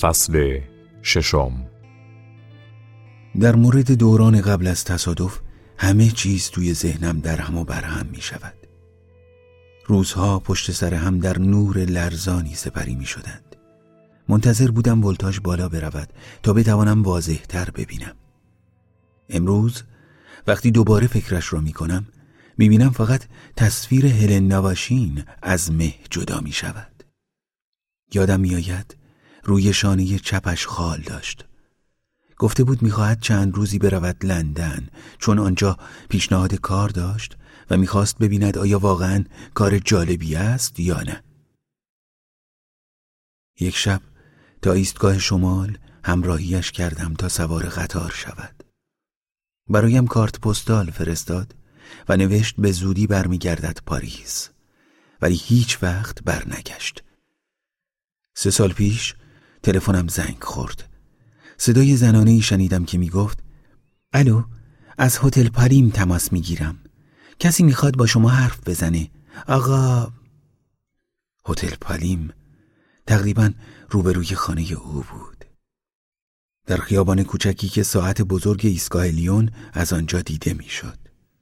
فصل 6. در مورد دوران قبل از تصادف همه چیز توی ذهنم در هم و برهم می شود. روزها پشت سر هم در نور لرزانی سپری می شدند. منتظر بودم ولتاژ بالا برود تا بتوانم واضح تر ببینم. امروز وقتی دوباره فکرش را می کنم می بینم فقط تصویر هلن نواشین از مه جدا می شود. یادم می آید روی شانه چپش خال داشت. گفته بود می‌خواهد چند روزی برود لندن چون آنجا پیشنهاد کار داشت و می‌خواست ببیند آیا واقعاً کار جالبی است یا نه. یک شب تا ایستگاه شمال همراهیش کردم تا سوار قطار شود. برایم کارت پستال فرستاد و نوشت به زودی برمیگردد پاریس، ولی هیچ وقت برنگشت. 3 سال پیش تلفنم زنگ خورد. صدای زنانه‌ای شنیدم که میگفت الو، از هتل پالیم تماس میگیرم. کسی میخواد با شما حرف بزنه. آقا. هتل پالیم تقریباً روبروی خانه او بود. در خیابان کوچکی که ساعت بزرگ ایستگاه لیون از آنجا دیده میشد.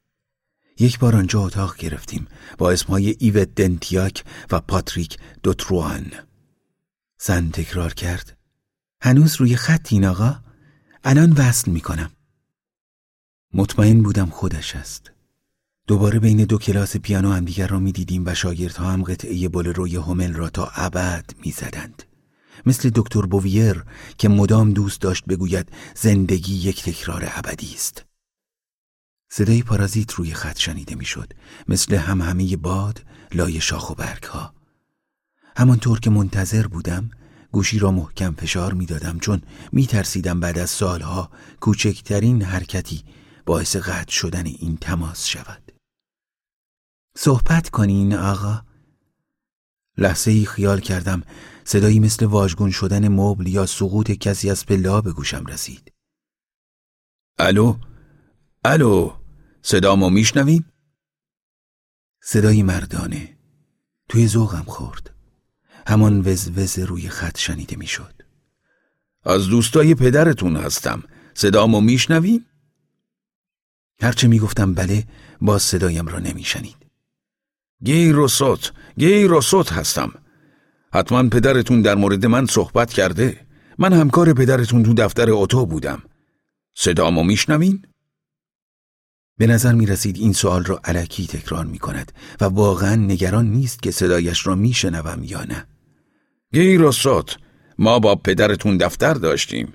یک بار آنجا اتاق گرفتیم با اسمهای ایوت دنتیاک و پاتریک دوتروان. زن تکرار کرد هنوز روی خطین آقا؟ الان وصل میکنم. مطمئن بودم خودش است. دوباره بین 2 کلاس پیانو هم دیگر را میدیدیم و شاگردها هم قطعه بولروی هومل را تا ابد میزدند. مثل دکتر بوویر که مدام دوست داشت بگوید زندگی یک تکرار ابدی است. صدای پارازیت روی خط شنیده میشد، مثل همهمه باد لای شاخ و برگ ها. همانطور که منتظر بودم گوشی را محکم فشار می دادم چون می ترسیدم بعد از سالها کوچکترین حرکتی باعث قطع شدن این تماس شود. صحبت کنین آقا. لحظه ای خیال کردم صدایی مثل واژگون شدن مبل یا سقوط کسی از پله‌ها به گوشم رسید. الو؟ الو؟ صدامو میشنوی؟ صدایی مردانه. توی ذوقم خورد. همان وزوز روی خط شنیده میشد. از دوستای پدرتون هستم. صدامو میشنوی؟ هرچه میگفتم بله، باز صدایم را نمیشنید. گی روسوت هستم. حتما پدرتون در مورد من صحبت کرده. من همکار پدرتون تو دفتر اتو بودم. صدامو میشنوین؟ به نظر می رسید این سوال را الکی تکرار می کند و واقعا نگران نیست که صدایش را می شنوم یا نه. گی روسوت، ما با پدرتون دفتر داشتیم.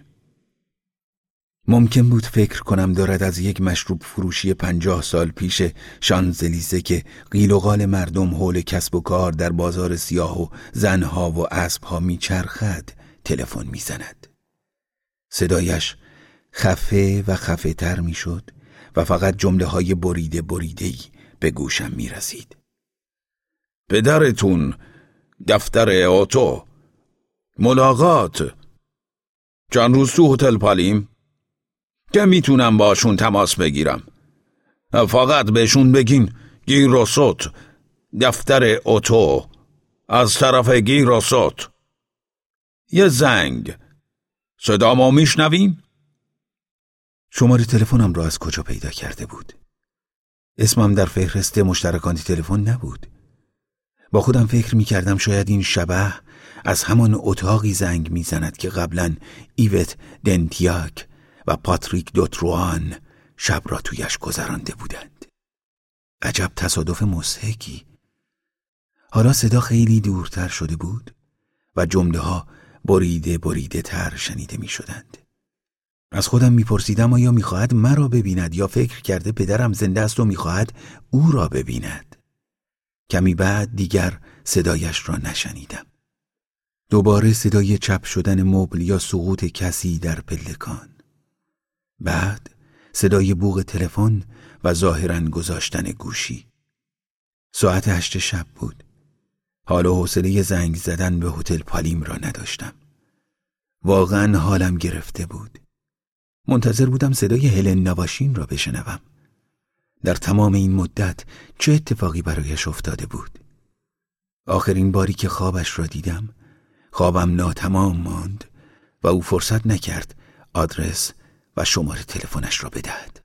ممکن بود فکر کنم دارد از یک مشروب فروشی 50 سال پیش شانزلیزه که قیل و قال مردم حول کسب و کار در بازار سیاه و زنها و اسبها می چرخد تلفن می زند. صدایش خفه و خفه تر می شد و فقط جمله های بریده‌ای به گوشم می رسید. پدرتون دفتر اتو ملاقات چند روز تو هتل پالیم که میتونم باشون تماس بگیرم. فقط بهشون بگین گی روسوت دفتر اتو از طرف گی روسوت. یه زنگ. صدامو میشنوین؟ شماره تلفنم را از کجا پیدا کرده بود؟ اسمم در فهرست مشترکان تلفن نبود. با خودم فکر می کردم شاید این شبح از همان اتاقی زنگ می زند که قبلا ایوت دنتیاک و پاتریک دوتروان شب را تویش گذرانده بودند. عجب تصادف مضحکی. حالا صدا خیلی دورتر شده بود و جمله ها بریده تر شنیده می شدند. از خودم میپرسیدم آیا میخواهد مرا ببیند یا فکر کرده پدرم زنده است و میخواهد او را ببیند. کمی بعد دیگر صدایش را نشنیدم. دوباره صدای چپ شدن مبل یا سقوط کسی در پلکان. بعد صدای بوق تلفن و ظاهراً گذاشتن گوشی. ساعت 8 شب بود. حالا حوصله زنگ زدن به هتل پالیم را نداشتم. واقعاً حالم گرفته بود. منتظر بودم صدای هلن نواشین را بشنوم. در تمام این مدت چه اتفاقی برایش افتاده بود؟ آخرین باری که خوابش را دیدم، خوابم ناتمام ماند و او فرصت نکرد آدرس و شماره تلفنش را بدهد.